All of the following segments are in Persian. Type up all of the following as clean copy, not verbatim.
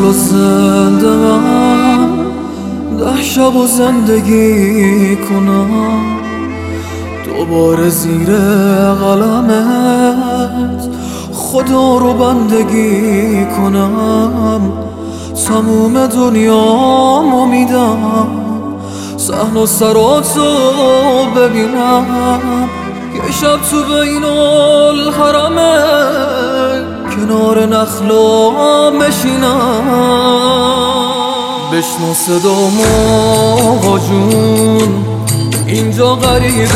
سال و زنده من 10 شب و زندگی کنم دوباره زیر قلمت خدا رو بندگی کنم تموم دنیامو میدم صحن و سراتو ببینم یه شب تو بین الحرمه کنار نخلا بشینم بشنو صدامو آقا جون اینجا غریب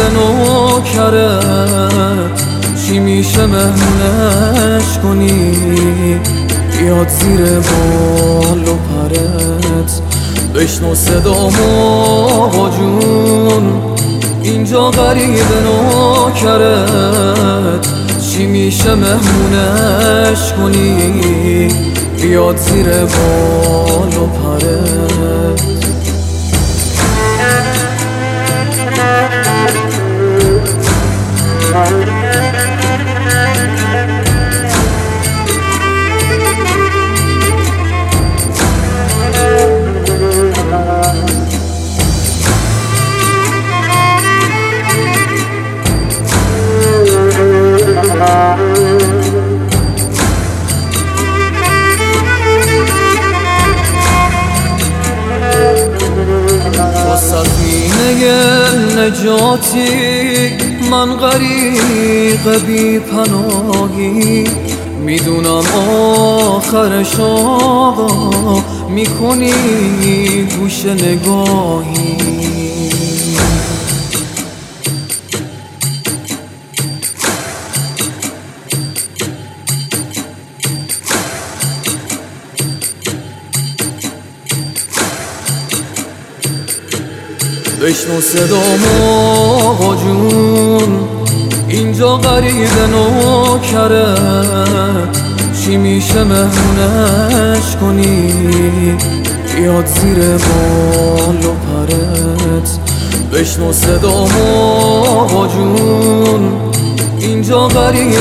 نوکرت چی میشه مهمونش کنی بیاد زیر بال و پرت بشنو صدامو آقا جون اینجا غریب نوکرت چی میشه مهمونش کنی بیاد زیر بال و پرت نجاتی من غریق بی پناهی میدونم آخرش آقا میکنی گوش نگاهی بشنو صدامو آقا جون اینجا غریب نوکرت چی میشه مهمونش کنی بیاد زیر بال و پرت بشنو صدامو آقا جون اینجا غریب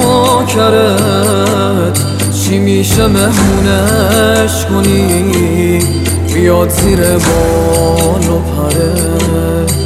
نوکرت چی میشه مهمونش کنی بیاد زیر بال و پرت